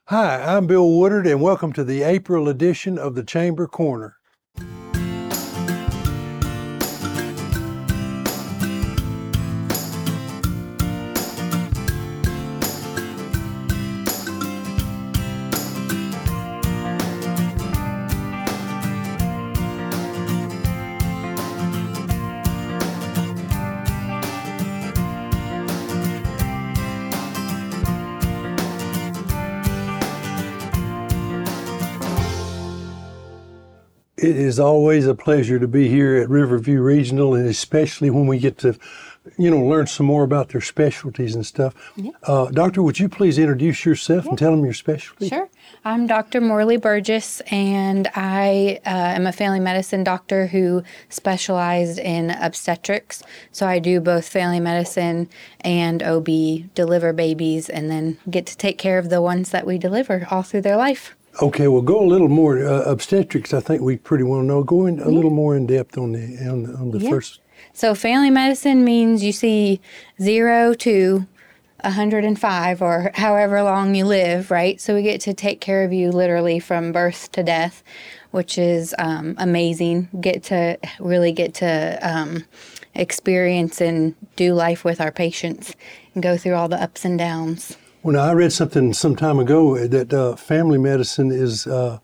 Hi, I'm Bill Woodard, and welcome to the April edition of the Chamber Corner. It is always a pleasure to be here at Riverview Regional, and especially when we get to, learn some more about their specialties and stuff. Yeah. Doctor, would you please introduce yourself and tell them your specialty? Sure. I'm Dr. Morley Burgess, and I am a family medicine doctor who specialized in obstetrics. So I do both family medicine and OB, deliver babies, and then get to take care of the ones that we deliver all through their life. Okay, well, go a little more. Obstetrics, I think we pretty well know. Go in a little more in depth on the first. So family medicine means you see 0 to 105 or however long you live, right? So we get to take care of you literally from birth to death, which is amazing. Get to experience and do life with our patients and go through all the ups and downs. Well, now, I read something some time ago that family medicine is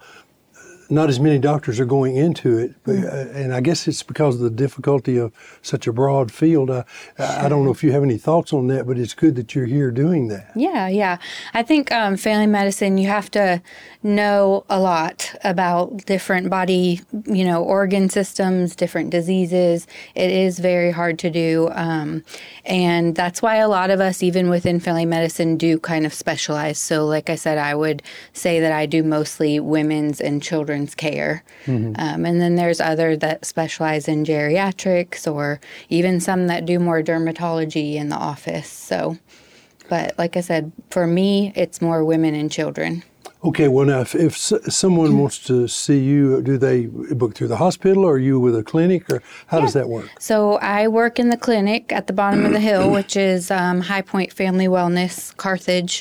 not as many doctors are going into it, but, and I guess it's because of the difficulty of such a broad field. I don't know if you have any thoughts on that, but it's good that you're here doing that. Yeah. I think family medicine, you have to know a lot about different body, organ systems, different diseases. It is very hard to do, and that's why a lot of us, even within family medicine, do kind of specialize. So like I said, I would say that I do mostly women's and children's care. Mm-hmm. And then there's others that specialize in geriatrics or even some that do more dermatology in the office. So, but like I said, for me, it's more women and children. Okay, well now, if someone wants to see you, do they book through the hospital, or are you with a clinic, or how does that work? So I work in the clinic at the bottom of the hill, which is High Point Family Wellness, Carthage.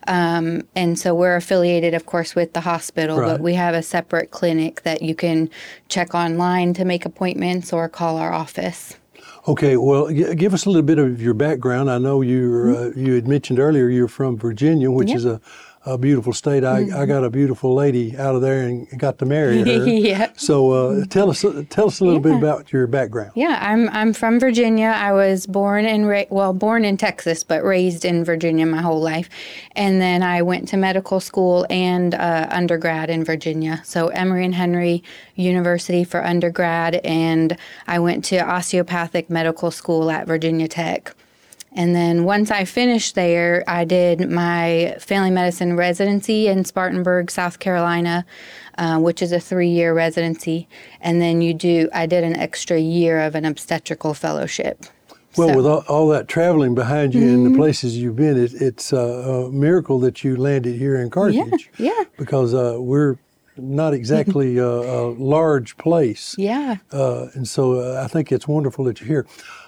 And so we're affiliated, of course, with the hospital, but we have a separate clinic that you can check online to make appointments or call our office. Okay, well, give us a little bit of your background. I know you had mentioned earlier you're from Virginia, which is a beautiful state. I got a beautiful lady out of there and got to marry her. Yeah. So tell us a little bit about your background. Yeah, I'm from Virginia. I was born in Texas, but raised in Virginia my whole life. And then I went to medical school and undergrad in Virginia. So Emory and Henry University for undergrad, and I went to osteopathic medical school at Virginia Tech. And then once I finished there, I did my family medicine residency in Spartanburg, South Carolina, which is a 3-year residency. And then I did an extra year of an obstetrical fellowship. Well, with all that traveling behind you and the places you've been, it's a miracle that you landed here in Carthage. Yeah. Because we're not exactly a large place. Yeah. And so I think it's wonderful that you're here.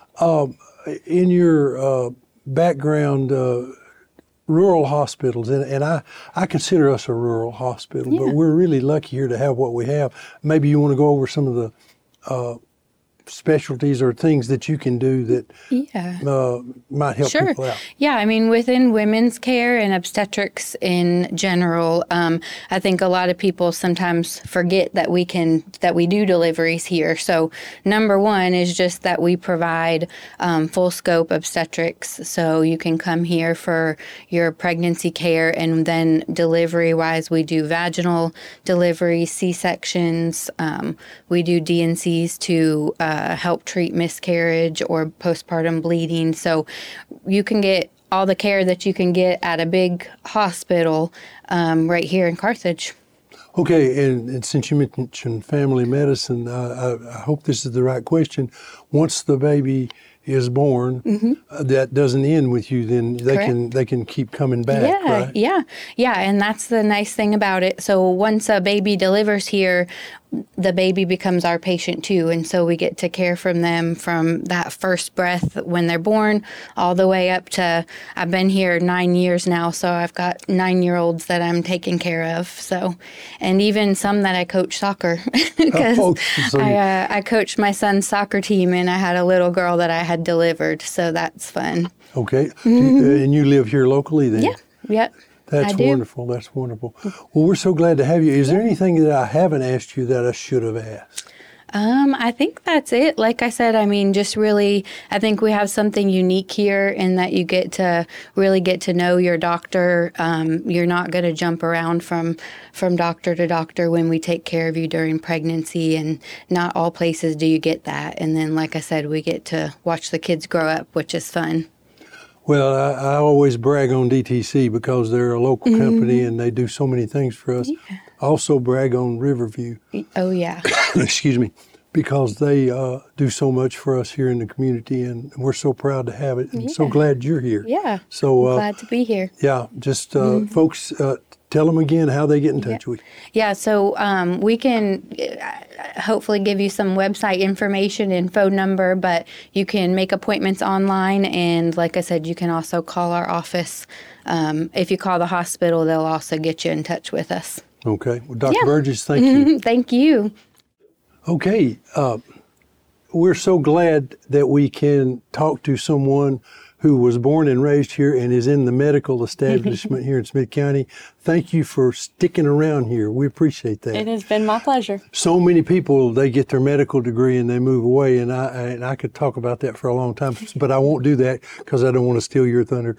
In your background, rural hospitals, and I consider us a rural hospital, but we're really lucky here to have what we have. Maybe you want to go over some of the specialties or things that you can do that might help people out. Yeah, I mean, within women's care and obstetrics in general, I think a lot of people sometimes forget that we do deliveries here. So number one is just that we provide full scope obstetrics. So you can come here for your pregnancy care, and then delivery wise, we do vaginal delivery, C-sections. We do D&Cs to help treat miscarriage or postpartum bleeding. So you can get all the care that you can get at a big hospital right here in Carthage. Okay, and since you mentioned family medicine, I hope this is the right question. Once the baby is born, that doesn't end with you. Then they can keep coming back. Yeah, right? yeah, and that's the nice thing about it. So once a baby delivers here, the baby becomes our patient too, and so we get to care from them from that first breath when they're born all the way up to, I've been here 9 years now, so I've got 9-year-olds that I'm taking care of. So, and even some that I coach soccer because I coached my son's soccer team, and I had a little girl that I had delivered, so that's fun. Okay, and you live here locally then? Yeah, yep. That's wonderful. That's wonderful. Well, we're so glad to have you. Is there anything that I haven't asked you that I should have asked? I think that's it. Like I said, I mean, just really, I think we have something unique here in that you get to really get to know your doctor. You're not going to jump around from doctor to doctor when we take care of you during pregnancy, and not all places do you get that. And then, like I said, we get to watch the kids grow up, which is fun. Well, I always brag on DTC because they're a local company and they do so many things for us. Yeah. I also brag on Riverview. Oh, yeah. Excuse me. Because they do so much for us here in the community, and we're so proud to have it, and so glad you're here. Yeah, so glad to be here. Yeah, just folks, tell them again how they get in touch with you. Yeah, so we can hopefully give you some website information and phone number, but you can make appointments online, and like I said, you can also call our office. If you call the hospital, they'll also get you in touch with us. Okay. Well, Dr. Burgess, thank you. Thank you. Okay, we're so glad that we can talk to someone who was born and raised here and is in the medical establishment here in Smith County. Thank you for sticking around here. We appreciate that. It has been my pleasure. So many people, they get their medical degree and they move away, and I could talk about that for a long time, but I won't do that because I don't want to steal your thunder.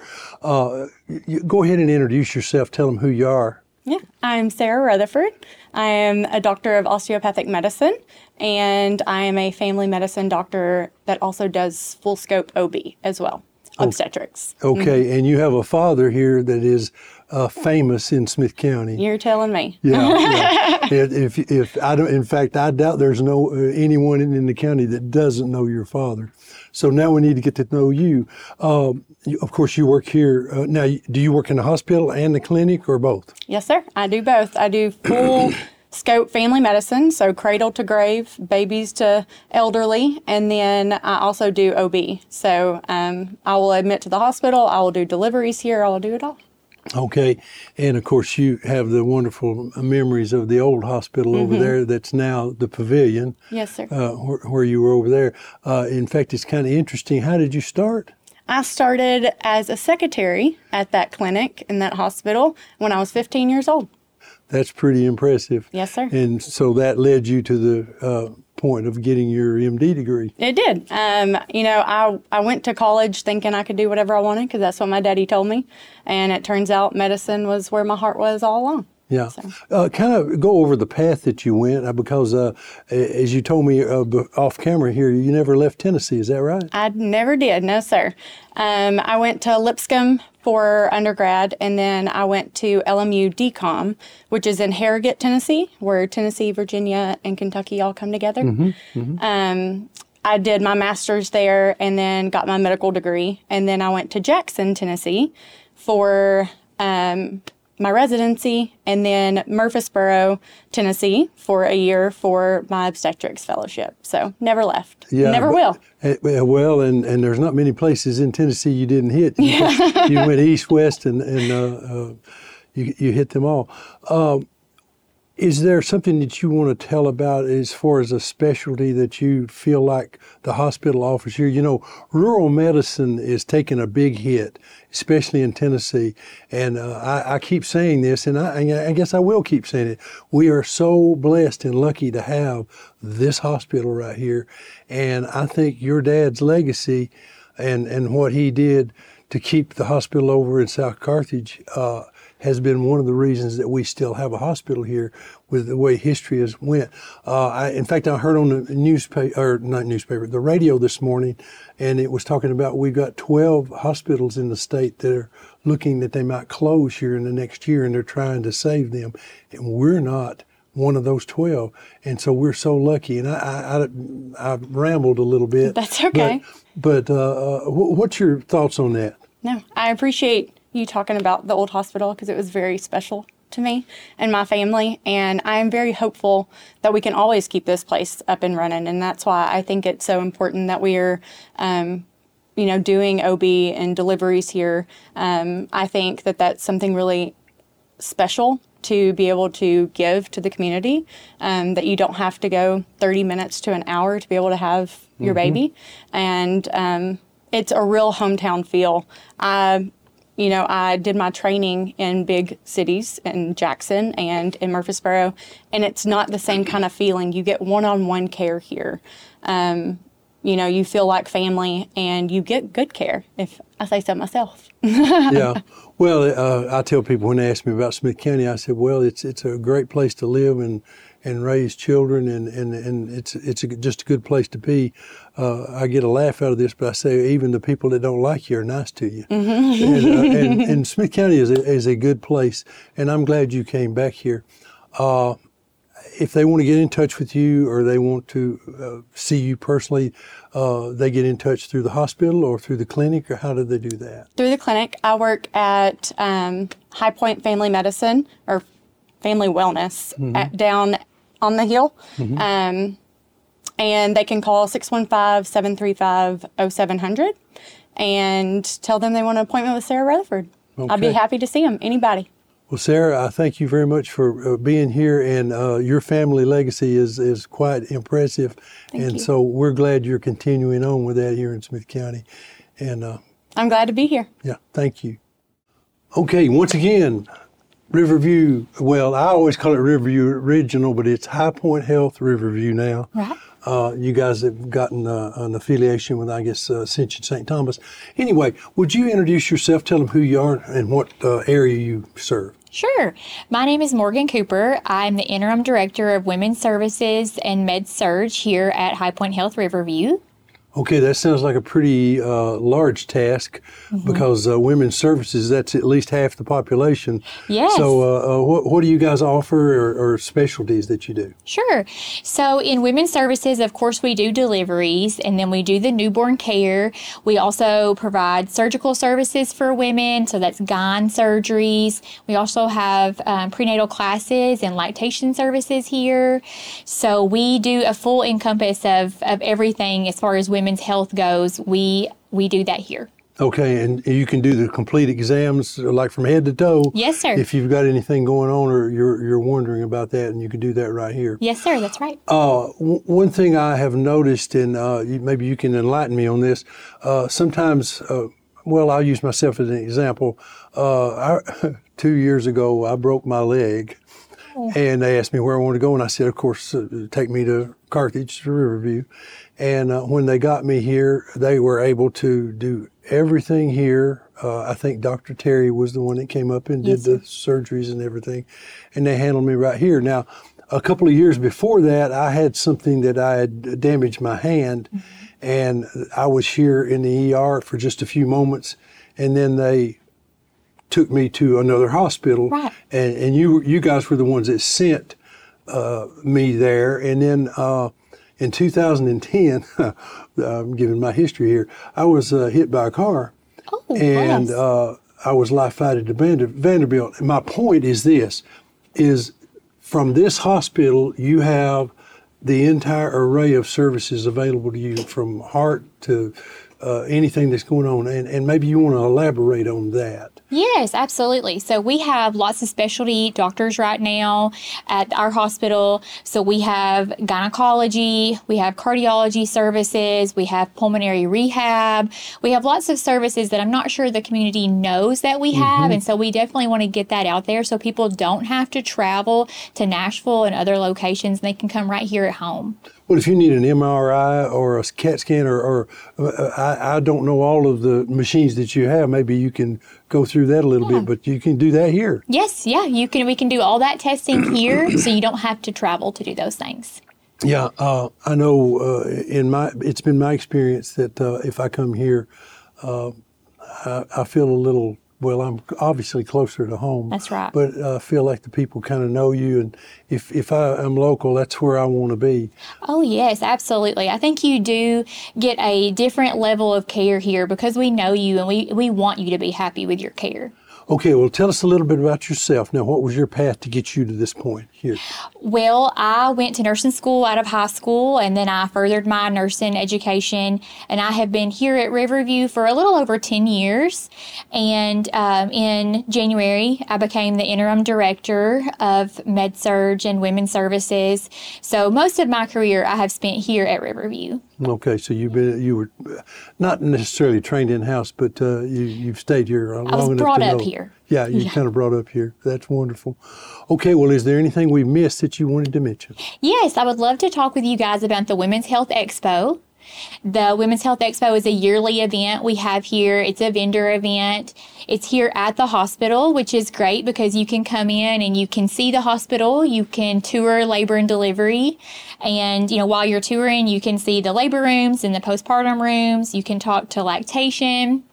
Go ahead and introduce yourself. Tell them who you are. Yeah, I'm Sarah Rutherford. I am a doctor of osteopathic medicine, and I am a family medicine doctor that also does full scope OB as well, obstetrics. Okay, and you have a father here that is famous in Smith County. You're telling me. Yeah. If I don't, in fact, I doubt there's anyone in the county that doesn't know your father. So now we need to get to know you. Of course, you work here. Now, do you work in the hospital and the clinic, or both? Yes, sir. I do both. I do full scope family medicine, so cradle to grave, babies to elderly, and then I also do OB. So I will admit to the hospital. I will do deliveries here. I will do it all. Okay. And of course, you have the wonderful memories of the old hospital over there that's now the Pavilion. Yes, sir. Where you were over there. In fact, it's kind of interesting. How did you start? I started as a secretary at that clinic in that hospital when I was 15 years old. That's pretty impressive. Yes, sir. And so that led you to the point of getting your MD degree. It did. I went to college thinking I could do whatever I wanted because that's what my daddy told me. And it turns out medicine was where my heart was all along. Yeah. So. Kind of go over the path that you went because as you told me off camera here, you never left Tennessee. Is that right? I never did. No, sir. I went to Lipscomb for undergrad, and then I went to LMU DCOM, which is in Harrogate, Tennessee, where Tennessee, Virginia, and Kentucky all come together. I did my master's there and then got my medical degree. And then I went to Jackson, Tennessee for my residency, and then Murfreesboro, Tennessee for a year for my obstetrics fellowship. So never left. Never will. Well, and there's not many places in Tennessee you didn't hit. You went east, west, and you hit them all. Is there something that you want to tell about as far as a specialty that you feel like the hospital offers here? You know, rural medicine is taking a big hit, especially in Tennessee. And I keep saying this, and I guess I will keep saying it. We are so blessed and lucky to have this hospital right here. And I think your dad's legacy and what he did to keep the hospital over in South Carthage has been one of the reasons that we still have a hospital here with the way history has went. In fact, I heard on the radio this morning, and it was talking about we've got 12 hospitals in the state that are looking that they might close here in the next year, and they're trying to save them. And we're not one of those 12. And so we're so lucky. And I rambled a little bit. That's okay. But what's your thoughts on that? No, I appreciate you talking about the old hospital because it was very special to me and my family. And I'm very hopeful that we can always keep this place up and running. And that's why I think it's so important that we are, doing OB and deliveries here. I think that that's something really special to be able to give to the community, that you don't have to go 30 minutes to an hour to be able to have your baby. And it's a real hometown feel. I did my training in big cities in Jackson and in Murfreesboro, and it's not the same kind of feeling. You get one-on-one care here. You feel like family, and you get good care, if I say so myself. Yeah. Well, I tell people when they ask me about Smith County, I said, well, it's a great place to live and raise children, and it's just a good place to be. I get a laugh out of this, but I say even the people that don't like you are nice to you. And Smith County is a good place, and I'm glad you came back here. If they want to get in touch with you or they want to see you personally, they get in touch through the hospital or through the clinic, or how do they do that? Through the clinic. I work at High Point Family Medicine or Family Wellness down on the hill. And they can call 615-735-0700 and tell them they want an appointment with Sarah Rutherford. Okay. I'd be happy to see them, anybody. Well, Sarah, I thank you very much for being here, and your family legacy is quite impressive. Thank you. So we're glad you're continuing on with that here in Smith County. And I'm glad to be here. yeah, thank you. Okay, once again, Riverview, well, I always call it Riverview Original, but it's High Point Health Riverview now. Right. You guys have gotten an affiliation with, I guess, Ascension St. Thomas. Anyway, would you introduce yourself, tell them who you are and what area you serve? Sure. My name is Morgan Cooper. I'm the Interim Director of Women's Services and Med-Surg here at High Point Health Riverview. Okay, that sounds like a pretty large task because women's services, that's at least half the population. Yes. So what do you guys offer or specialties that you do? Sure. So in women's services, of course, we do deliveries, and then we do the newborn care. We also provide surgical services for women, so that's GYN surgeries. We also have prenatal classes and lactation services here. So we do a full encompass of everything as far as women's health goes. We do that here. Okay, and you can do the complete exams, like from head to toe. Yes, sir. If you've got anything going on or you're wondering about that, and you can do that right here. Yes, sir. That's right. One thing I have noticed, and maybe you can enlighten me on this, sometimes, I'll use myself as an example. 2 years ago, I broke my leg, and they asked me where I wanted to go, and I said, of course, take me to Carthage, to Riverview. And when they got me here, they were able to do everything here. I think Dr. Terry was the one that came up and did the surgeries and everything, and they handled me right here. Now, a couple of years before that, I had something that I had damaged my hand, and I was here in the ER for just a few moments, and then they took me to another hospital. Right. And you guys were the ones that sent me there, and then in 2010, I'm giving my history here, I was hit by a car. Oh, and yes. I was life-flighted to Vanderbilt. My point is this, is from this hospital, you have the entire array of services available to you, from heart to anything that's going on. And maybe you want to elaborate on that. Yes, absolutely. So we have lots of specialty doctors right now at our hospital. So we have gynecology, we have cardiology services, we have pulmonary rehab. We have lots of services that I'm not sure the community knows that we have. And so we definitely want to get that out there so people don't have to travel to Nashville and other locations, and they can come right here at home. Well, if you need an MRI or a CAT scan, or I don't know all of the machines that you have, maybe you can go through that a little bit, but you can do that here. Yes, yeah, we can do all that testing here, so you don't have to travel to do those things. Yeah, I know. It's been my experience that if I come here, I feel a little well, I'm obviously closer to home. That's right. But I feel like the people kind of know you, and if I'm local, that's where I want to be. Oh, yes, absolutely. I think you do get a different level of care here because we know you and we want you to be happy with your care. Okay, well, tell us a little bit about yourself. Now, what was your path to get you to this point here? Well, I went to nursing school out of high school, and then I furthered my nursing education, and I have been here at Riverview for a little over 10 years. And in January, I became the interim director of Med-Surg and Women's Services. So most of my career I have spent here at Riverview. Okay, so you were not necessarily trained in-house, but you've stayed here long enough to know. I was brought up here. Yeah, you kind of brought up here. That's wonderful. Okay, well, is there anything we missed that you wanted to mention? Yes, I would love to talk with you guys about the Women's Health Expo. The Women's Health Expo is a yearly event we have here. It's a vendor event. It's here at the hospital, which is great because you can come in and you can see the hospital. You can tour labor and delivery. And, while you're touring, you can see the labor rooms and the postpartum rooms. You can talk to lactation.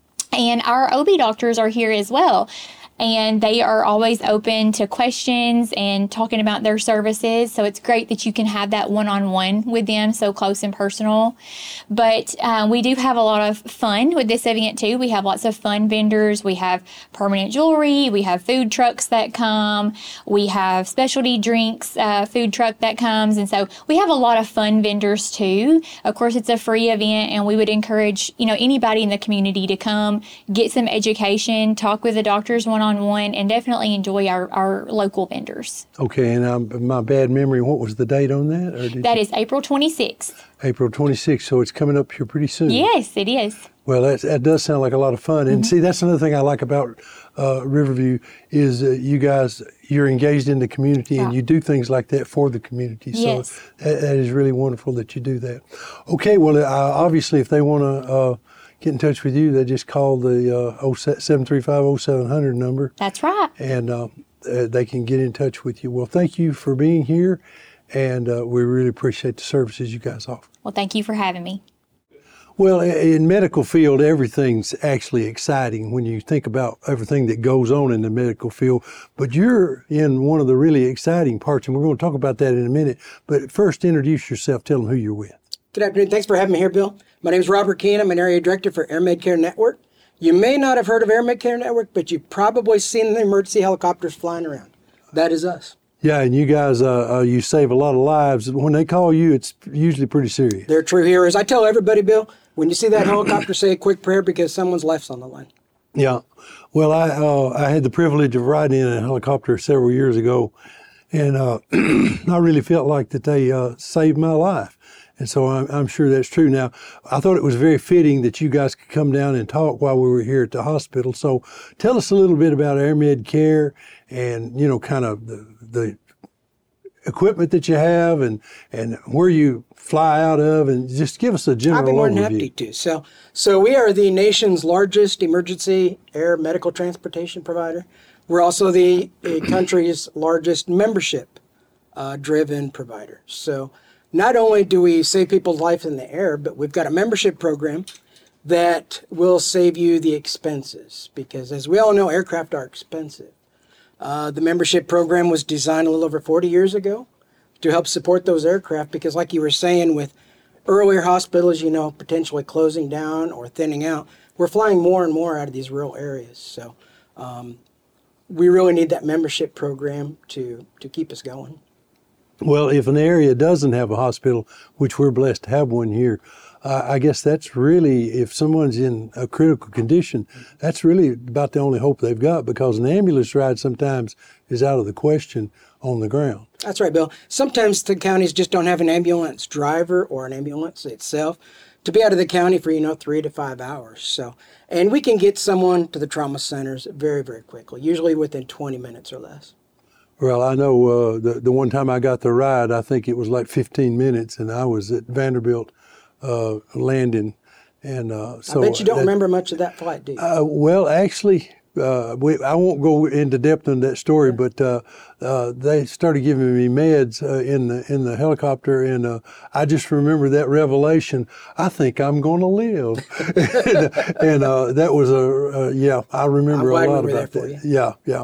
And our OB doctors are here as well. And they are always open to questions and talking about their services. So it's great that you can have that one-on-one with them, so close and personal. But we do have a lot of fun with this event, too. We have lots of fun vendors. We have permanent jewelry. We have food trucks that come. We have specialty drinks food truck that comes. And so we have a lot of fun vendors, too. Of course, it's a free event, and we would encourage, anybody in the community to come, get some education, talk with the doctors one-on-one, and definitely enjoy our local vendors. Okay, and my bad memory, what was the date on that? That is April 26th. April 26th, so it's coming up here pretty soon. Yes, it is. Well, that does sound like a lot of fun. And see, that's another thing I like about Riverview is you guys, you're engaged in the community and you do things like that for the community. Yes. So that is really wonderful that you do that. Okay, well, obviously, if they want to get in touch with you, they just call the 735-0700 number. That's right. And they can get in touch with you. Well, thank you for being here, and we really appreciate the services you guys offer. Well, thank you for having me. Well, in medical field, everything's actually exciting when you think about everything that goes on in the medical field. But you're in one of the really exciting parts, and we're going to talk about that in a minute. But first, introduce yourself. Tell them who you're with. Good afternoon. Thanks for having me here, Bill. My name is Robert Keane. I'm an area director for Air Med Care Network. You may not have heard of Air Med Care Network, but you've probably seen the emergency helicopters flying around. That is us. Yeah, and you guys, you save a lot of lives. When they call you, it's usually pretty serious. They're true heroes. I tell everybody, Bill, when you see that helicopter, say a quick prayer because someone's life's on the line. Yeah. Well, I had the privilege of riding in a helicopter several years ago, and I really felt like that they saved my life. And so I'm sure that's true. Now, I thought it was very fitting that you guys could come down and talk while we were here at the hospital. So tell us a little bit about Air Med Care and, kind of the equipment that you have and where you fly out of, and just give us a general overview. I'd be more than happy to. So we are the nation's largest emergency air medical transportation provider. We're also the country's largest membership driven provider. So not only do we save people's life in the air, but we've got a membership program that will save you the expenses, because as we all know, aircraft are expensive. The membership program was designed a little over 40 years ago to help support those aircraft, because like you were saying, with earlier hospitals, potentially closing down or thinning out, we're flying more and more out of these rural areas. So we really need that membership program to keep us going. Well, if an area doesn't have a hospital, which we're blessed to have one here, I guess that's really, if someone's in a critical condition, that's really about the only hope they've got, because an ambulance ride sometimes is out of the question on the ground. That's right, Bill. Sometimes the counties just don't have an ambulance driver or an ambulance itself to be out of the county for, 3 to 5 hours. So, and we can get someone to the trauma centers very, very quickly, usually within 20 minutes or less. Well, I know the one time I got the ride, I think it was like 15 minutes, and I was at Vanderbilt landing. And so I bet you don't remember much of that flight, do you? Well, actually, I won't go into depth on that story, but they started giving me meds in the helicopter, and I just remember that revelation. I think I'm going to live, and that was I remember a lot about that. Yeah.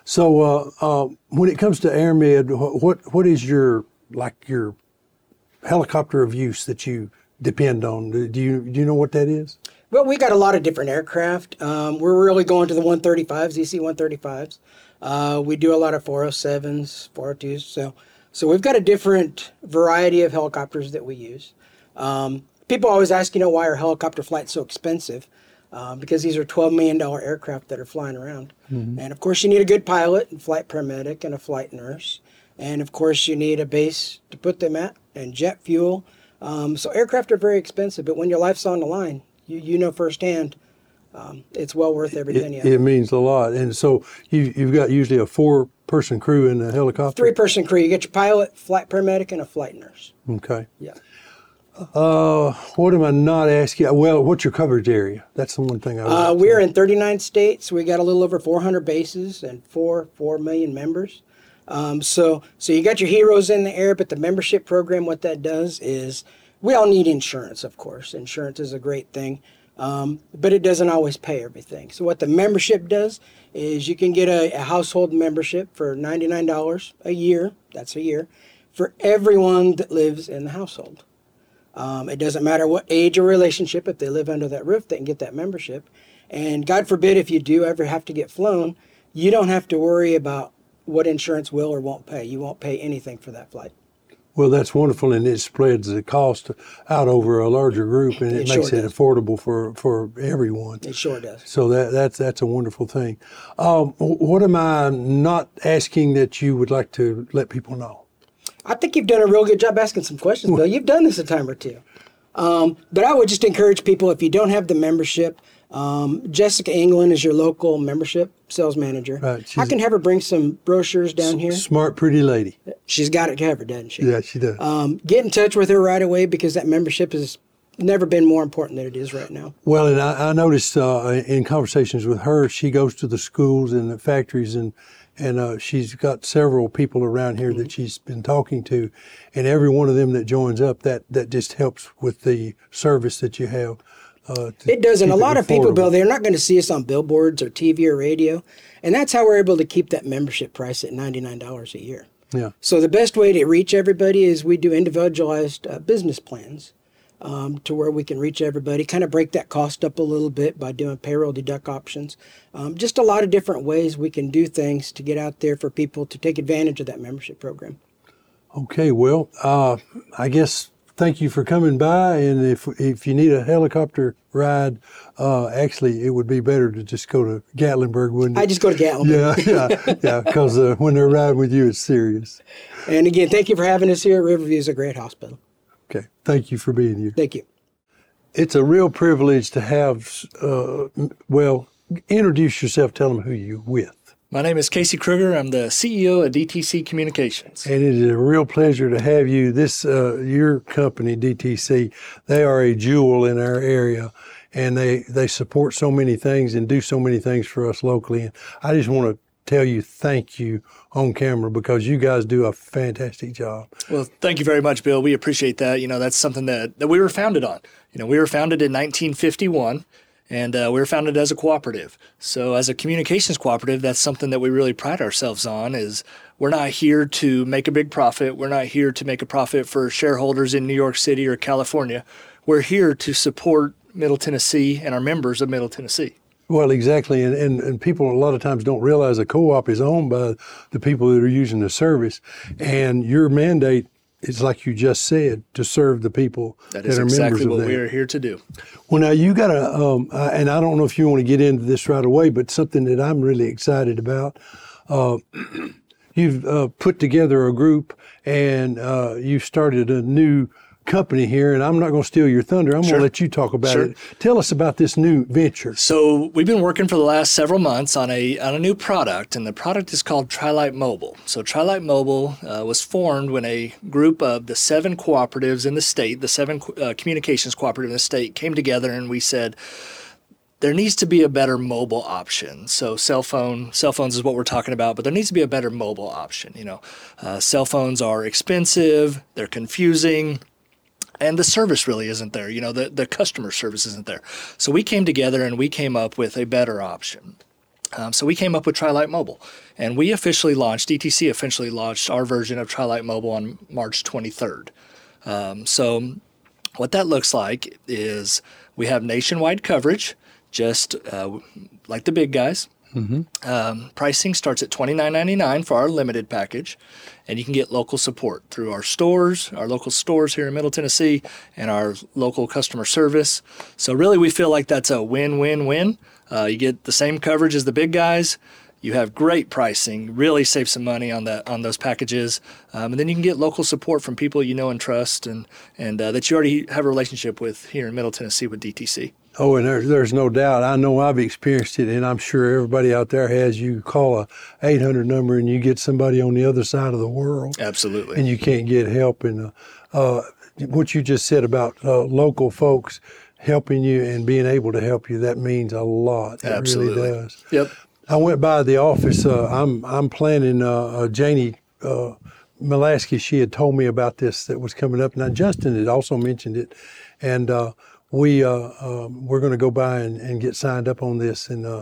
So when it comes to AirMed, what is your helicopter of use that you depend on? Do you know what that is? Well, we got a lot of different aircraft. We're really going to the 135s, EC-135s. We do a lot of 407s, 402s. So we've got a different variety of helicopters that we use. People always ask, why are helicopter flights so expensive? Because these are $12 million aircraft that are flying around. Mm-hmm. And, of course, you need a good pilot and flight paramedic and a flight nurse. And, of course, you need a base to put them at and jet fuel. So aircraft are very expensive, but when your life's on the line, you know firsthand, it's well worth every penny. It means a lot. And so you've got usually a 4-person crew in the helicopter? 3-person crew. You get your pilot, flight paramedic, and a flight nurse. Okay. Yeah. What am I not asking? Well, what's your coverage area? That's the one thing I would We're in 39 states. We got a little over 400 bases and 4 million members. So you got your heroes in the air, but the membership program, what that does is we all need insurance, of course. Insurance is a great thing, but it doesn't always pay everything. So what the membership does is you can get a household membership for $99 a year. That's a year for everyone that lives in the household. It doesn't matter what age or relationship. If they live under that roof, they can get that membership. And God forbid if you do ever have to get flown, you don't have to worry about what insurance will or won't pay. You won't pay anything for that flight. Well, that's wonderful, and it spreads the cost out over a larger group, and it makes it affordable for everyone. It sure does. So that's a wonderful thing. What am I not asking that you would like to let people know? I think you've done a real good job asking some questions, Bill. You've done this a time or two. But I would just encourage people, if you don't have the membership, Jessica England is your local membership sales manager. Right, I can have her bring some brochures down here. Smart, pretty lady. She's got it covered, doesn't she? Yeah, she does. Get in touch with her right away because that membership has never been more important than it is right now. Well, and I noticed in conversations with her, she goes to the schools and the factories and she's got several people around here that she's been talking to, and every one of them that joins up, that just helps with the service that you have. It does, and a lot of people, Bill, they're not going to see us on billboards or TV or radio, and that's how we're able to keep that membership price at $99 a year. Yeah. So the best way to reach everybody is we do individualized business plans to where we can reach everybody, kind of break that cost up a little bit by doing payroll deduct options. Just a lot of different ways we can do things to get out there for people to take advantage of that membership program. Okay, well, I guess thank you for coming by, and if you need a helicopter ride, actually it would be better to just go to Gatlinburg, wouldn't it? I just go to Gatlinburg. Yeah, because when they're riding with you, it's serious. And again, thank you for having us here. Riverview is a great hospital. Okay, thank you for being here. Thank you. It's a real privilege to have, introduce yourself, tell them who you're with. My name is Casey Kruger. I'm the CEO of DTC Communications. And it is a real pleasure to have you. This, your company, DTC, they are a jewel in our area, and they support so many things and do so many things for us locally. And I just want to tell you thank you on camera because you guys do a fantastic job. Well, thank you very much, Bill. We appreciate that. That's something that we were founded on. We were founded in 1951. And we were founded as a cooperative. So as a communications cooperative, that's something that we really pride ourselves on is we're not here to make a big profit. We're not here to make a profit for shareholders in New York City or California. We're here to support Middle Tennessee and our members of Middle Tennessee. Well, exactly. And people a lot of times don't realize a co-op is owned by the people that are using the service. And your mandate is, like you just said, to serve the people that are members of that. That is exactly what we are here to do. Well, now you got and I don't know if you want to get into this right away, but something that I'm really excited about. You've put together a group and you've started a new company here, and I'm not going to steal your thunder. I'm going to let you talk about it. Tell us about this new venture. So we've been working for the last several months on a new product, and the product is called TriLite Mobile. So TriLite Mobile was formed when a group of the 7 cooperatives in the state, the 7 communications cooperatives in the state, came together, and we said, there needs to be a better mobile option. So cell phones is what we're talking about, but there needs to be a better mobile option. Cell phones are expensive, they're confusing, and the service really isn't there. The customer service isn't there. So we came together and we came up with a better option. So we came up with TriLite Mobile, and DTC officially launched our version of TriLite Mobile on March 23rd. So what that looks like is we have nationwide coverage, just like the big guys. Pricing starts at $29.99 for our limited package, and you can get local support through our local stores here in Middle Tennessee, and our local customer service. So really, we feel like that's a win-win-win. You get the same coverage as the big guys. You have great pricing, really save some money on those packages, and then you can get local support from people you know and trust, and that you already have a relationship with here in Middle Tennessee with DTC. Oh, and there's no doubt. I know I've experienced it, and I'm sure everybody out there has. You call a 800 number, and you get somebody on the other side of the world. Absolutely. And you can't get help. And what you just said about local folks helping you and being able to help you, that means a lot. It Absolutely. really does. Yep. I went by the office. I'm planning Janie Mulaski. She had told me about this that was coming up. Now Justin had also mentioned it, and we're going to go by and get signed up on this and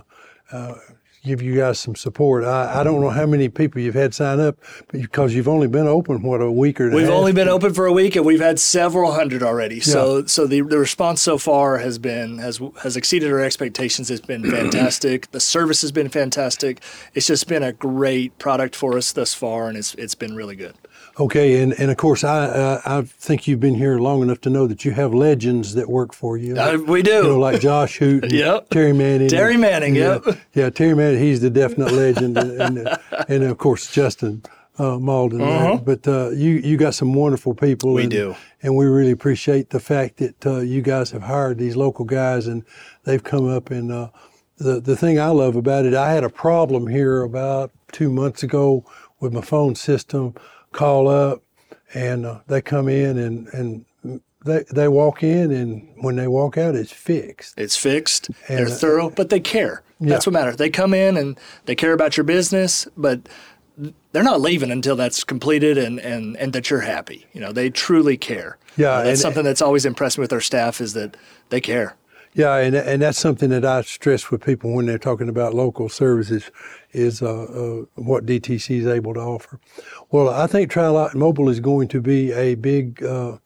give you guys some support. I don't know how many people you've had sign up because you've only been open, a week or two. We've only been open for a week, and we've had several hundred already. So the response so far has exceeded our expectations. It's been fantastic. The service has been fantastic. It's just been a great product for us thus far, and it's been really good. Okay, and of course, I think you've been here long enough to know that you have legends that work for you. We do. Like Josh Hoot and Yep. Terry Manning. Yep. Yeah, Terry Manning, he's the definite legend. and of course, Justin Malden. But you got some wonderful people. We do. And we really appreciate the fact that you guys have hired these local guys, and they've come up. And the thing I love about it, I had a problem here about 2 months ago with my phone system. Call up, and they come in, and they walk in, and when they walk out, it's fixed. It's fixed. And they're thorough, but they care. That's what matters. They come in and they care about your business, but they're not leaving until that's completed and that you're happy. They truly care. Yeah, that's something that's always impressed me with our staff is that they care. Yeah, and that's something that I stress with people when they're talking about local services is what DTC is able to offer. Well, I think TriLite Mobile is going to be a big,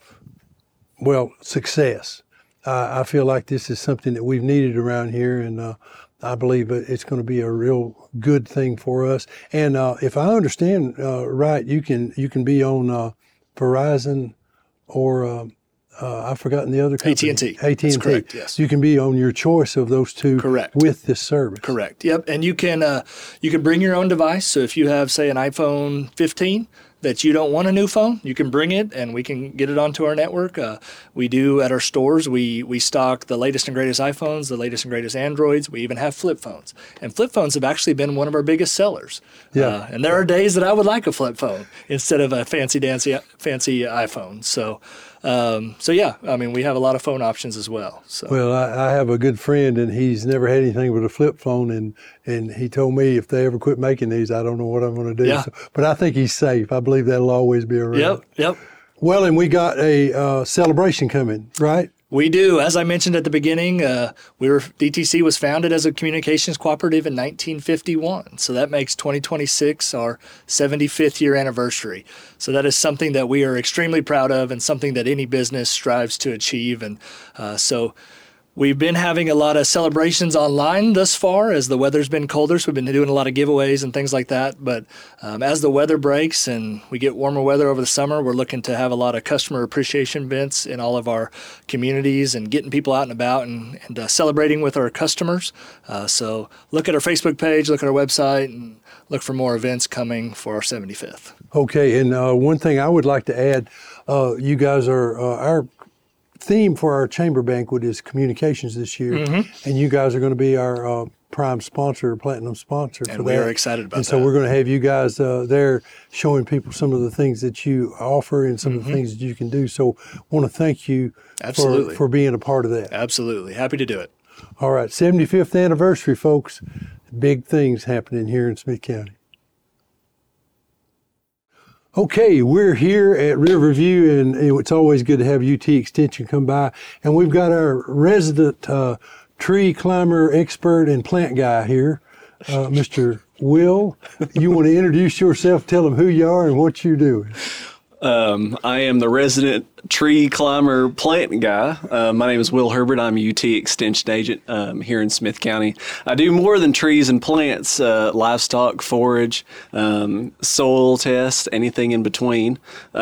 success. I feel like this is something that we've needed around here, and I believe it's going to be a real good thing for us. And if I understand right, you can be on Verizon or I've forgotten the other company. AT&T. AT&T. That's correct, yes. You can be on your choice of those two. Correct. With this service. Correct. Yep. And you can bring your own device. So if you have, say, an iPhone 15 that you don't want a new phone, you can bring it and we can get it onto our network. We do at our stores. We stock the latest and greatest iPhones, the latest and greatest Androids. We even have flip phones. And flip phones have actually been one of our biggest sellers. Yeah. And there are days that I would like a flip phone instead of a fancy iPhone. So we have a lot of phone options as well. So. Well, I have a good friend, and he's never had anything but a flip phone, and he told me if they ever quit making these, I don't know what I'm going to do. Yeah. But I think he's safe. I believe that'll always be around. Yep. Well, and we got a celebration coming, right? We do. As I mentioned at the beginning, DTC was founded as a communications cooperative in 1951. So that makes 2026 our 75th year anniversary. So that is something that we are extremely proud of and something that any business strives to achieve. And so we've been having a lot of celebrations online thus far as the weather's been colder. So we've been doing a lot of giveaways and things like that. But as the weather breaks and we get warmer weather over the summer, we're looking to have a lot of customer appreciation events in all of our communities and getting people out and about and celebrating with our customers. So look at our Facebook page, look at our website, and look for more events coming for our 75th. Okay, and one thing I would like to add, you guys are our theme for our chamber banquet is communications this year, and you guys are going to be our prime sponsor, platinum sponsor for that. And we are excited about that. And so we're going to have you guys there showing people some of the things that you offer and some of the things that you can do. So I want to thank you Absolutely. for being a part of that. Absolutely. Happy to do it. All right, 75th anniversary, folks. Big things happening here in Smith County. Okay, we're here at Riverview, and it's always good to have UT Extension come by. And we've got our resident tree climber expert and plant guy here, Mr. Will. You want to introduce yourself, tell them who you are and what you're doing. I am the resident tree climber plant guy. My name is Will Herbert. I'm a UT Extension agent here in Smith County. I do more than trees and plants, livestock, forage, soil tests, anything in between.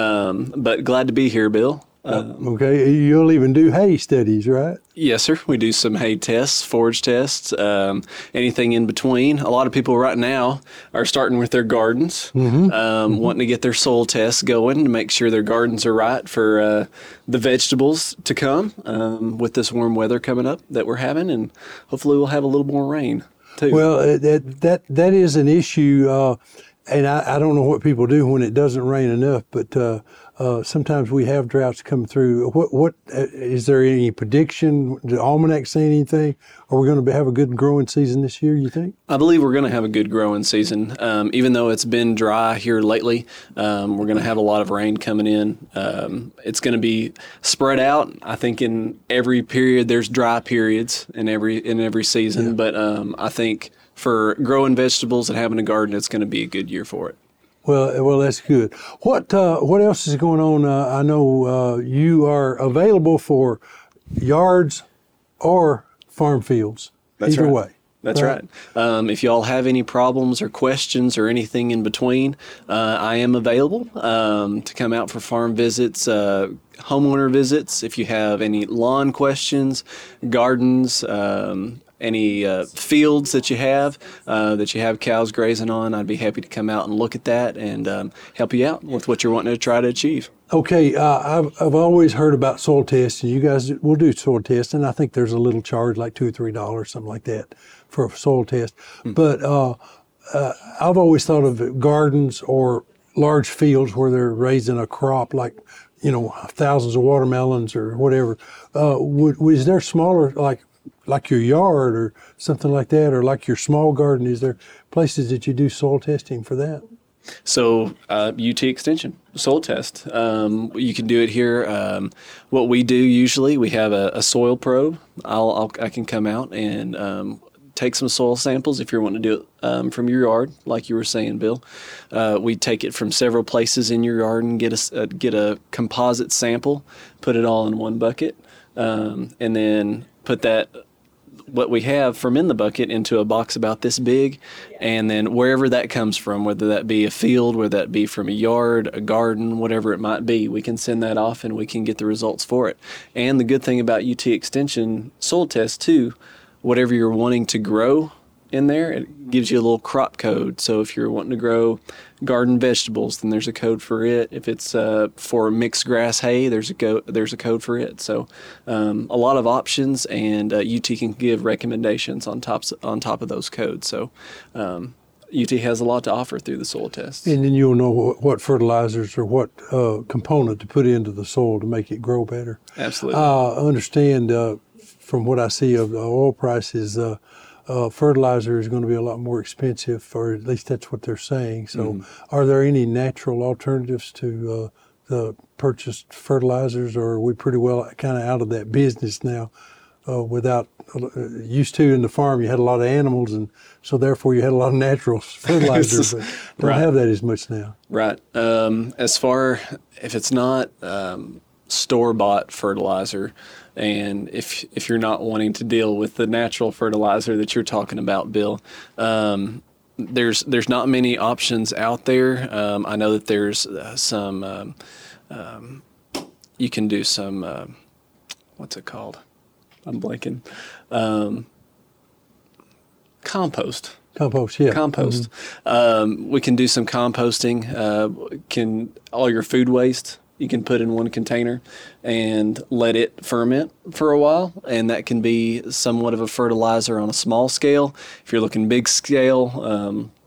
But glad to be here, Bill. Okay, you'll even do hay studies, right? Yes, sir. We do some hay tests, forage tests, anything in between. A lot of people right now are starting with their gardens, wanting to get their soil tests going to make sure their gardens are right for the vegetables to come with this warm weather coming up that we're having, and hopefully we'll have a little more rain too. Well, that is an issue, and I don't know what people do when it doesn't rain enough, but sometimes we have droughts come through. What is there any prediction? Did the almanac say anything? Are we going to have a good growing season this year, you think? I believe we're going to have a good growing season. Even though it's been dry here lately, we're going to have a lot of rain coming in. It's going to be spread out. I think in every period there's dry periods in every season, yeah. But I think for growing vegetables and having a garden, it's going to be a good year for it. Well, that's good. What else is going on? I know you are available for yards or farm fields. That's either right. way. That's right. If y'all have any problems or questions or anything in between, I am available to come out for farm visits, homeowner visits. If you have any lawn questions, gardens, any fields that you have cows grazing on, I'd be happy to come out and look at that and help you out with what you're wanting to try to achieve. Okay, I've always heard about soil tests, and you guys will do soil tests, and I think there's a little charge, like $2 or $3, something like that, for a soil test. Mm-hmm. But I've always thought of gardens or large fields where they're raising a crop, like thousands of watermelons or whatever. Is there smaller, like your yard or something like that, or like your small garden? Is there places that you do soil testing for that? So UT Extension soil test. You can do it here. What we do usually, we have a soil probe. I can come out and take some soil samples if you're wanting to do it from your yard, like you were saying, Bill. We take it from several places in your yard and get a composite sample, put it all in one bucket, and then put what we have from in the bucket into a box about this big, and then wherever that comes from, whether that be a field, whether that be from a yard, a garden, whatever it might be, we can send that off and we can get the results for it. And the good thing about UT Extension soil test too, whatever you're wanting to grow in there, it gives you a little crop code. So if you're wanting to grow garden vegetables, then there's a code for it. If it's for mixed grass hay, there's a code for it. So a lot of options, and UT can give recommendations on top of those codes. So UT has a lot to offer through the soil test. And then you'll know what fertilizers or what component to put into the soil to make it grow better. Absolutely. I understand from what I see of the oil prices, fertilizer is going to be a lot more expensive, or at least that's what they're saying. So are there any natural alternatives to the purchased fertilizers, or are we pretty well kind of out of that business now? Without used to in the farm, you had a lot of animals, and so therefore you had a lot of natural fertilizers, but don't have that as much now. Right. As far if it's not store-bought fertilizer, and if you're not wanting to deal with the natural fertilizer that you're talking about, Bill, there's not many options out there. I know that there's some. You can do some. What's it called? I'm blanking. Compost. Compost, yeah. Compost. We can do some composting. All your food waste you can put in one container and let it ferment for a while, and that can be somewhat of a fertilizer on a small scale. If you're looking big scale,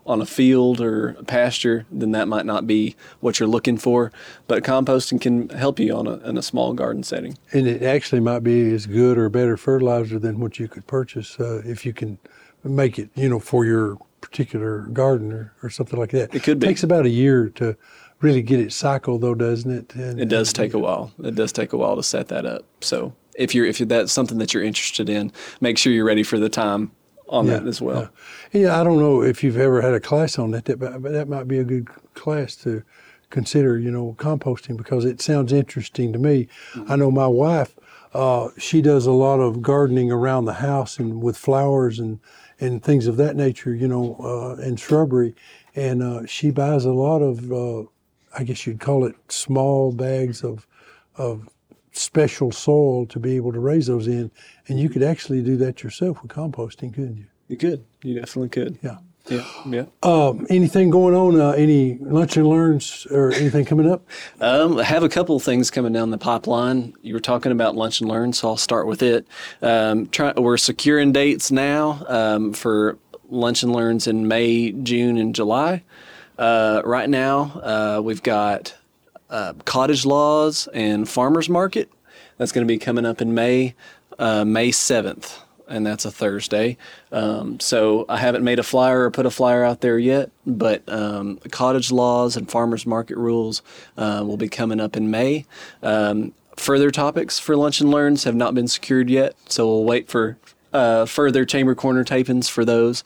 on a field or a pasture, then that might not be what you're looking for. But composting can help you in a small garden setting. And it actually might be as good or better fertilizer than what you could purchase if you can make it, for your particular garden or something like that. It could be. It takes about a year to really get it cycled, though, doesn't it? It does take a while. It does take a while to set that up. So if that's something that you're interested in, make sure you're ready for the time on that as well. Yeah, I don't know if you've ever had a class on that, but that might be a good class to consider, composting, because it sounds interesting to me. Mm-hmm. I know my wife, she does a lot of gardening around the house and with flowers and things of that nature, and shrubbery. And she buys a lot of, I guess you'd call it small bags of special soil to be able to raise those in. And you could actually do that yourself with composting, couldn't you? You could. You definitely could. Yeah. Yeah. Anything going on? Any lunch and learns or anything coming up? I have a couple of things coming down the pipeline. You were talking about lunch and learn, so I'll start with it. We're securing dates now for lunch and learns in May, June, and July. Right now, we've got Cottage Laws and Farmers Market. That's going to be coming up in May 7th. And that's a Thursday. So I haven't made a flyer or put a flyer out there yet, but Cottage Laws and Farmers Market Rules will be coming up in May. Further topics for Lunch and Learns have not been secured yet, so we'll wait for further Chamber Corner tapings for those.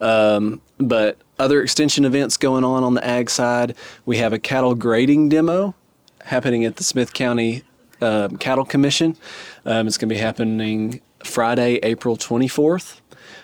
But other extension events going on the ag side, we have a cattle grading demo happening at the Smith County Cattle Commission. It's going to be happening Friday, April 24th,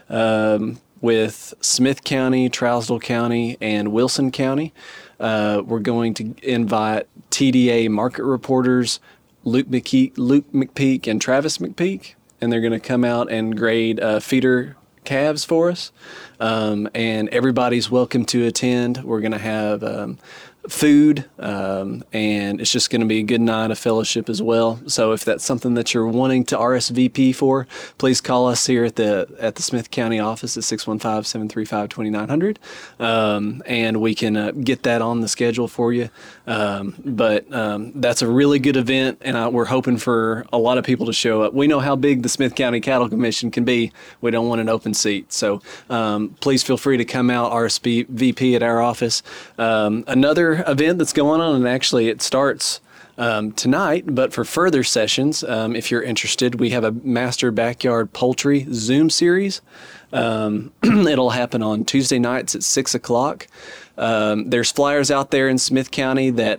with Smith County, Trousdale County, and Wilson County. We're going to invite TDA market reporters Luke McPeak and Travis McPeak, and they're going to come out and grade feeder calves for us. And everybody's welcome to attend. We're going to have food, and it's just going to be a good night of fellowship as well. So if that's something that you're wanting to RSVP for, please call us here at the Smith County office at 615-735-2900, and we can get that on the schedule for you. But that's a really good event, and we're hoping for a lot of people to show up. We know how big the Smith County Cattle Commission can be. We don't want an open seat. So please feel free to come out, RSVP at our office. Another event that's going on, and actually it starts tonight, but for further sessions, if you're interested, we have a Master Backyard Poultry Zoom series. It'll happen on Tuesday nights at 6 o'clock. There's flyers out there in Smith County that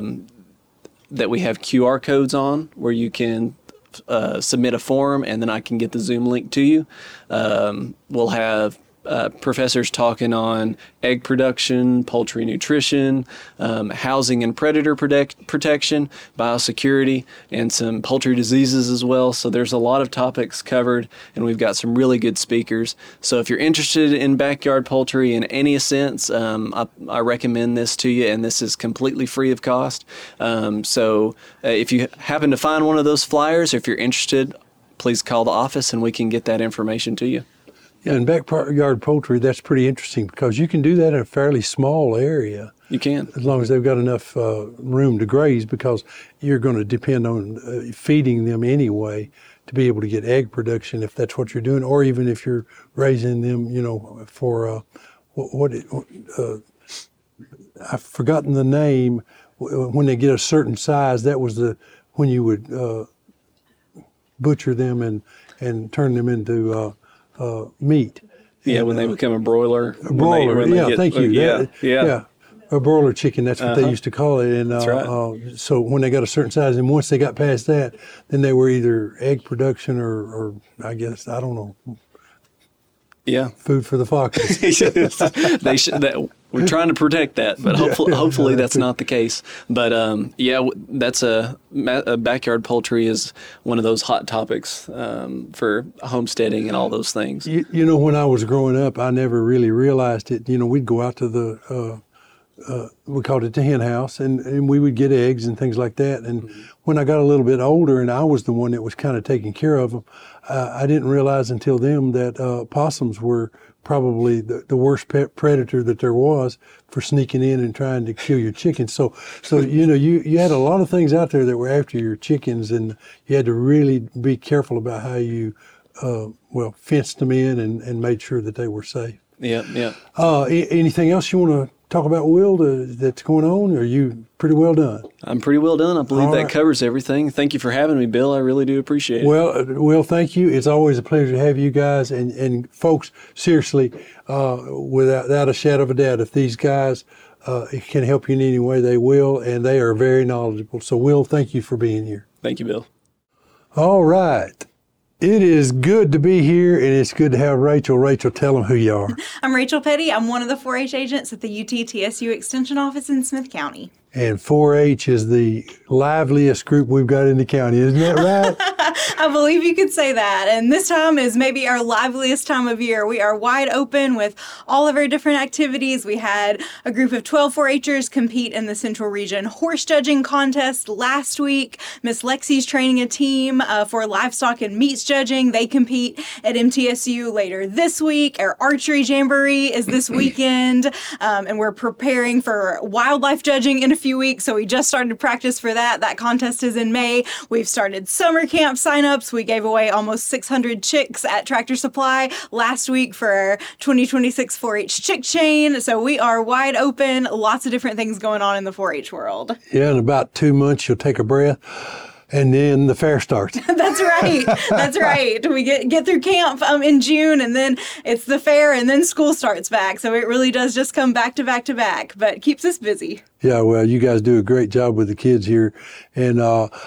we have QR codes on where you can submit a form, and then I can get the Zoom link to you. We'll have professors talking on egg production, poultry nutrition, housing and predator protection, biosecurity, and some poultry diseases as well. So there's a lot of topics covered, and we've got some really good speakers. So if you're interested in backyard poultry in any sense, I recommend this to you, and this is completely free of cost. So if you happen to find one of those flyers, if you're interested, please call the office and we can get that information to you. Yeah, and backyard poultry, that's pretty interesting because you can do that in a fairly small area. You can. As long as they've got enough room to graze, because you're going to depend on feeding them anyway to be able to get egg production if that's what you're doing, or even if you're raising them, for I've forgotten the name. When they get a certain size, that was when you would butcher them and turn them into meat. Yeah, when they become a broiler. A broiler, thank you. Yeah. A broiler chicken, that's what they used to call it. And that's right. So when they got a certain size, and once they got past that, then they were either egg production or I guess, I don't know. Yeah. Food for the foxes. We're trying to protect that, but hopefully that's not the case. But that's backyard poultry is one of those hot topics for homesteading and all those things. When I was growing up, I never really realized it. We'd go out to the we called it the hen house, and we would get eggs and things like that. And when I got a little bit older, and I was the one that was kind of taking care of them, I didn't realize until then that possums were probably the worst predator that there was for sneaking in and trying to kill your chickens. So you had a lot of things out there that were after your chickens, and you had to really be careful about how you fenced them in and made sure that they were safe. Yeah. Anything else you want to talk about, Will, that's going on? Or are you pretty well done? I'm pretty well done. I believe that covers everything. Thank you for having me, Bill. I really do appreciate it. Well, Will, thank you. It's always a pleasure to have you guys. And folks, seriously, without a shadow of a doubt, if these guys can help you in any way, they will, and they are very knowledgeable. So, Will, thank you for being here. Thank you, Bill. All right. It is good to be here, and it's good to have Rachel. Rachel, tell them who you are. I'm Rachel Petty. I'm one of the 4-H agents at the UT-TSU Extension Office in Smith County. And 4-H is the liveliest group we've got in the county, isn't that right? I believe you could say that. And this time is maybe our liveliest time of year. We are wide open with all of our different activities. We had a group of 12 4-Hers compete in the Central Region Horse Judging Contest last week. Miss Lexi's training a team for livestock and meats judging. They compete at MTSU later this week. Our archery jamboree is this weekend. And we're preparing for wildlife judging in a few weeks. So we just started to practice for that. That contest is in May. We've started summer camp signups. We gave away almost 600 chicks at Tractor Supply last week for our 2026 4-H chick chain. So we are wide open. Lots of different things going on in the 4-H world. Yeah, in about 2 months, you'll take a breath. And then the fair starts. That's right. That's right. We get through camp in June, and then it's the fair, and then school starts back. So it really does just come back to back to back, but keeps us busy. Yeah, well, you guys do a great job with the kids here. And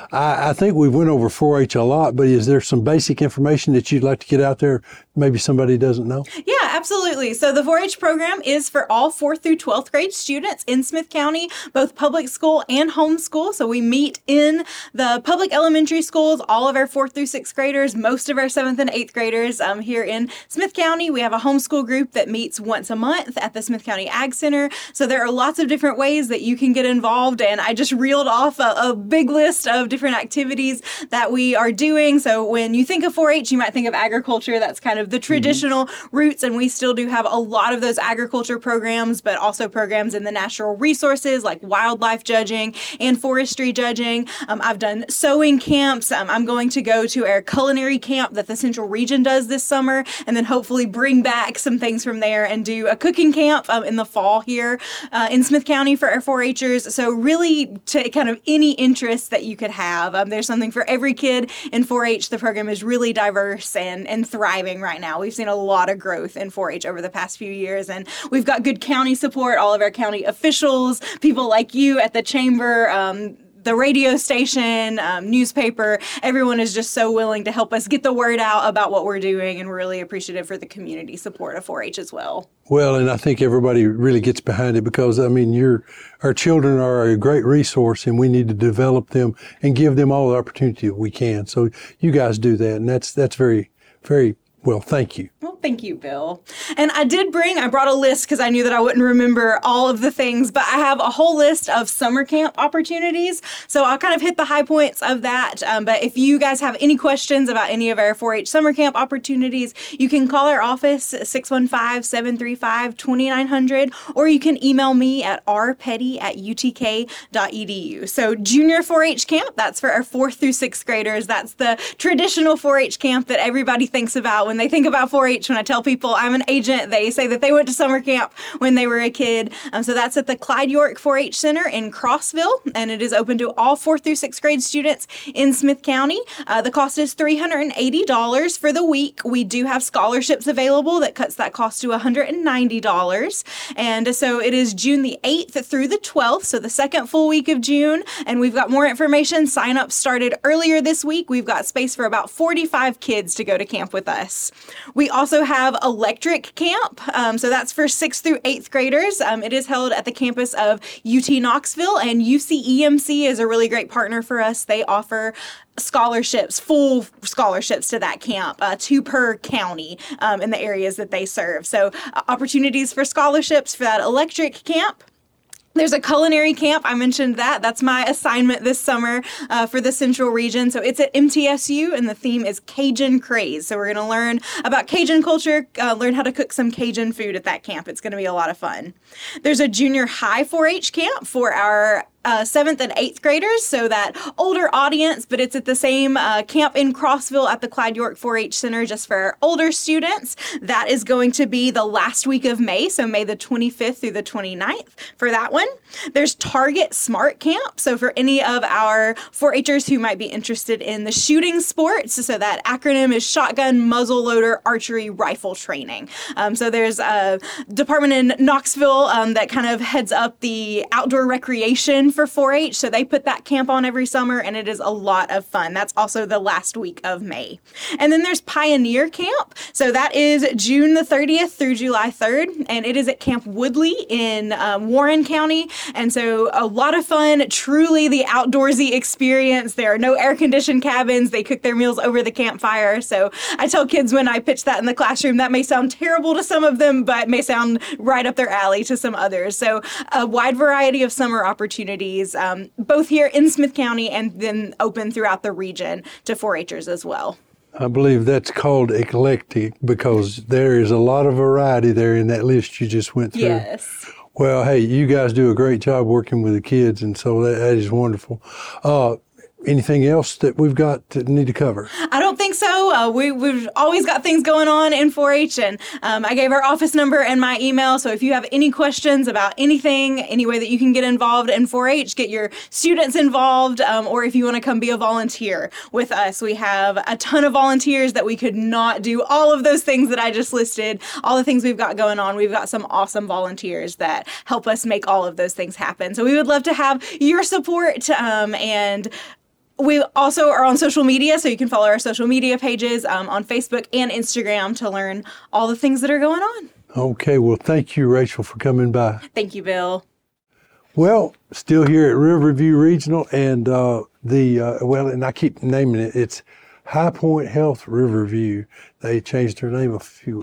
I think we went over 4-H a lot, but is there some basic information that you'd like to get out there maybe somebody doesn't know? Yeah, absolutely. So the 4-H program is for all 4th through 12th grade students in Smith County, both public school and homeschool. So we meet in the public elementary schools, all of our 4th through 6th graders, most of our 7th and 8th graders here in Smith County. We have a homeschool group that meets once a month at the Smith County Ag Center. So there are lots of different ways that you can get involved, and I just reeled off a big list of different activities that we are doing. So when you think of 4-H, you might think of agriculture. That's kind of the traditional roots, and we still do have a lot of those agriculture programs, but also programs in the natural resources like wildlife judging and forestry judging. I've done sewing camps. I'm going to go to our culinary camp that the Central Region does this summer, and then hopefully bring back some things from there and do a cooking camp in the fall here in Smith County for our 4-Hers. So really to kind of any interest that you could have. There's something for every kid in 4-H. The program is really diverse and thriving right now. We've seen a lot of growth in 4-H over the past few years, and we've got good county support, all of our county officials, people like you at the chamber, the radio station, newspaper. Everyone is just so willing to help us get the word out about what we're doing, and we're really appreciative for the community support of 4-H as well. Well, and I think everybody really gets behind it because, I mean, our children are a great resource, and we need to develop them and give them all the opportunity we can. So you guys do that, and that's very, very well. Thank you. Well, thank you, Bill. And I brought a list because I knew that I wouldn't remember all of the things, but I have a whole list of summer camp opportunities. So I'll kind of hit the high points of that. But if you guys have any questions about any of our 4-H summer camp opportunities, you can call our office at 615-735-2900, or you can email me at rpetty@utk.edu. So junior 4-H camp, that's for our 4th through 6th graders. That's the traditional 4-H camp that everybody thinks about when they think about 4-H. When I tell people I'm an agent, they say that they went to summer camp when they were a kid. So that's at the Clyde York 4-H Center in Crossville, and it is open to all 4th through 6th grade students in Smith County. The cost is $380 for the week. We do have scholarships available that cuts that cost to $190. And so it is June the 8th through the 12th, so the second full week of June. And we've got more information. Sign up started earlier this week. We've got space for about 45 kids to go to camp with us. We also have electric camp. So that's for 6th through 8th graders. It is held at the campus of UT Knoxville, and UCEMC is a really great partner for us. They offer scholarships, full scholarships to that camp, 2 per county in the areas that they serve. So opportunities for scholarships for that electric camp. There's a culinary camp. I mentioned that. That's my assignment this summer for the Central Region. So it's at MTSU, and the theme is Cajun Craze. So we're going to learn about Cajun culture, learn how to cook some Cajun food at that camp. It's going to be a lot of fun. There's a junior high 4-H camp for our 7th and 8th graders, so that older audience, but it's at the same camp in Crossville at the Clyde York 4-H Center just for our older students. That is going to be the last week of May, so May the 25th through the 29th for that one. There's Target Smart Camp, so for any of our 4-Hers who might be interested in the shooting sports, so that acronym is Shotgun Muzzleloader Archery Rifle Training. So there's a department in Knoxville that kind of heads up the outdoor recreation for 4-H, so they put that camp on every summer, and it is a lot of fun. That's also the last week of May. And then there's Pioneer Camp, so that is June the 30th through July 3rd, and it is at Camp Woodley in Warren County, and so a lot of fun, truly the outdoorsy experience. There are no air-conditioned cabins. They cook their meals over the campfire, so I tell kids when I pitch that in the classroom, that may sound terrible to some of them, but may sound right up their alley to some others. So a wide variety of summer opportunities, both here in Smith County and then open throughout the region to 4-Hers as well. I believe that's called eclectic because there is a lot of variety there in that list you just went through. Yes. Well, hey, you guys do a great job working with the kids, and so that is wonderful. Anything else that we've got to need to cover? I don't think so. We've always got things going on in 4-H, and I gave our office number and my email, so if you have any questions about anything, any way that you can get involved in 4-H, get your students involved, or if you want to come be a volunteer with us. We have a ton of volunteers that we could not do all of those things that I just listed, all the things we've got going on. We've got some awesome volunteers that help us make all of those things happen. So we would love to have your support, and we also are on social media, so you can follow our social media pages on Facebook and Instagram to learn all the things that are going on. Okay, well, thank you, Rachel, for coming by. Thank you, Bill. Well, still here at Riverview Regional, and and I keep naming it. It's High Point Health Riverview. They changed their name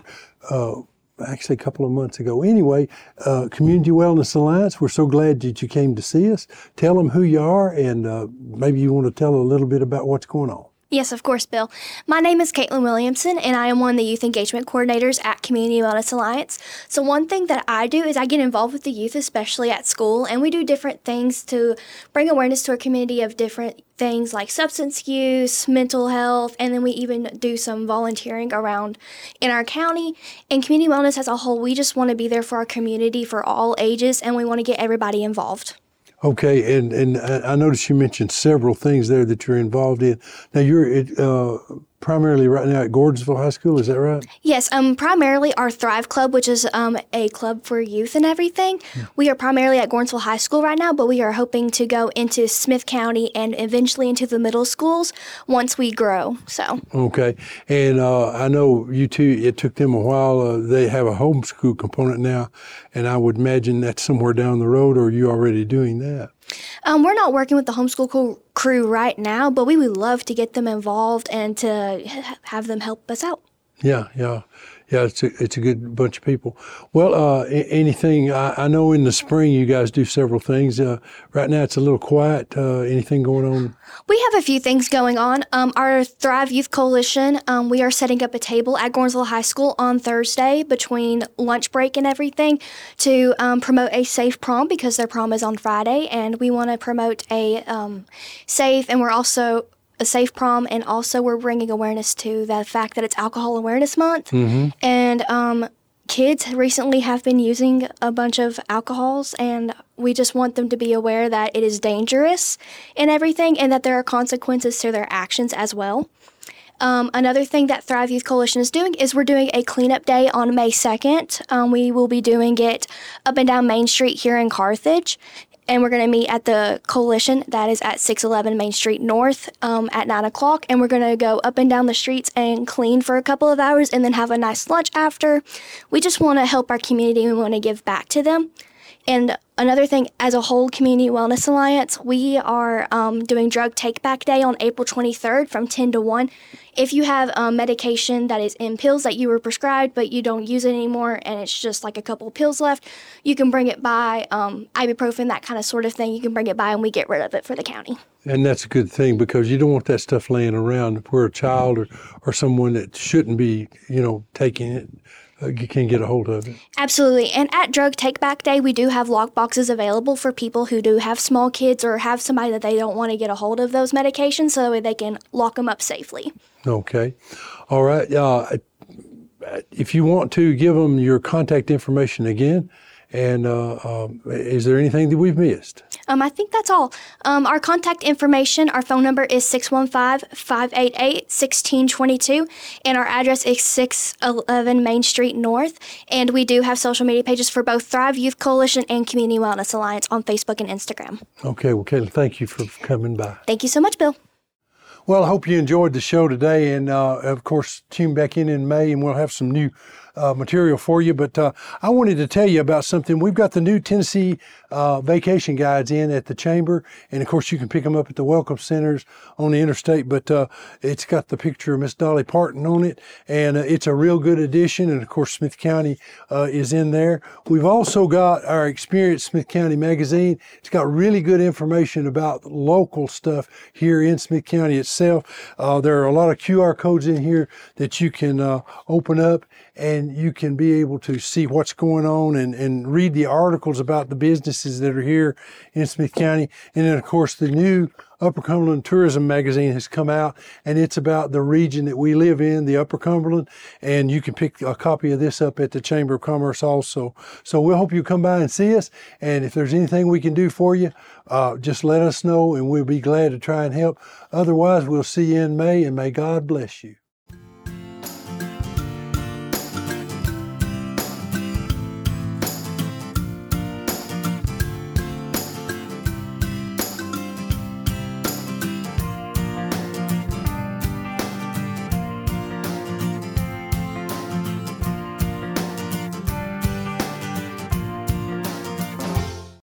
a couple of months ago. Anyway, Community Wellness Alliance, we're so glad that you came to see us. Tell them who you are, and maybe you want to tell a little bit about what's going on. Yes, of course, Bill. My name is Caitlin Williamson, and I am one of the youth engagement coordinators at Community Wellness Alliance. So one thing that I do is I get involved with the youth, especially at school, and we do different things to bring awareness to our community of different things like substance use, mental health, and then we even do some volunteering around in our county. And community wellness as a whole, we just want to be there for our community for all ages, and we want to get everybody involved. Okay, and I noticed you mentioned several things there that you're involved in. Now, you're primarily right now at Gordonsville High School, is that right? Yes, primarily our Thrive Club, which is a club for youth and everything. Yeah. We are primarily at Gordonsville High School right now, but we are hoping to go into Smith County and eventually into the middle schools once we grow. So. Okay, and I know you two, it took them a while. They have a homeschool component now, and I would imagine that's somewhere down the road, or are you already doing that? We're not working with the homeschool crew right now, but we would love to get them involved and to have them help us out. Yeah. It's a good bunch of people. Well, anything, I know in the spring you guys do several things. Right now it's a little quiet. Anything going on? We have a few things going on. Our Thrive Youth Coalition, we are setting up a table at Gordonsville High School on Thursday between lunch break and everything to promote a safe prom because their prom is on Friday, and we want to promote a safe, and we're also a safe prom, and also we're bringing awareness to the fact that it's Alcohol Awareness Month. Mm-hmm. And kids recently have been using a bunch of alcohols, and we just want them to be aware that it is dangerous and everything, and that there are consequences to their actions as well. Another thing that Thrive Youth Coalition is doing is we're doing a cleanup day on May 2nd. We will be doing it up and down Main Street here in Carthage. And we're going to meet at the coalition that is at 611 Main Street North at 9 o'clock. And we're going to go up and down the streets and clean for a couple of hours and then have a nice lunch after. We just want to help our community. We want to give back to them. And another thing, as a whole Community Wellness Alliance, we are doing Drug Take Back Day on April 23rd from 10 to 1. If you have medication that is in pills that you were prescribed but you don't use it anymore and it's just like a couple of pills left, you can bring it by, ibuprofen, that kind of sort of thing. You can bring it by and we get rid of it for the county. And that's a good thing because you don't want that stuff laying around where a child or someone that shouldn't be, taking it. You can get a hold of it. Absolutely. And at Drug Take Back Day, we do have lock boxes available for people who do have small kids or have somebody that they don't want to get a hold of those medications so that way they can lock them up safely. Okay. All right. If you want to give them your contact information again, and is there anything that we've missed? I think that's all. Our contact information, our phone number is 615-588-1622, and our address is 611 Main Street North. And we do have social media pages for both Thrive Youth Coalition and Community Wellness Alliance on Facebook and Instagram. Okay, well, Caitlin, thank you for coming by. Thank you so much, Bill. Well, I hope you enjoyed the show today, and of course, tune back in May, and we'll have some new material for you. But I wanted to tell you about something. We've got the new Tennessee vacation guides in at the Chamber, and of course, you can pick them up at the Welcome Centers on the interstate. But it's got the picture of Miss Dolly Parton on it, and it's a real good addition. And of course, Smith County is in there. We've also got our Experience Smith County magazine. It's got really good information about local stuff here in Smith County itself. There are a lot of QR codes in here that you can open up, and you can be able to see what's going on and read the articles about the businesses that are here in Smith County. And then, of course, the new Upper Cumberland Tourism magazine has come out, and it's about the region that we live in, the Upper Cumberland, and you can pick a copy of this up at the Chamber of Commerce also. So we hope you come by and see us, and if there's anything we can do for you, just let us know, and we'll be glad to try and help. Otherwise, we'll see you in May, and may God bless you.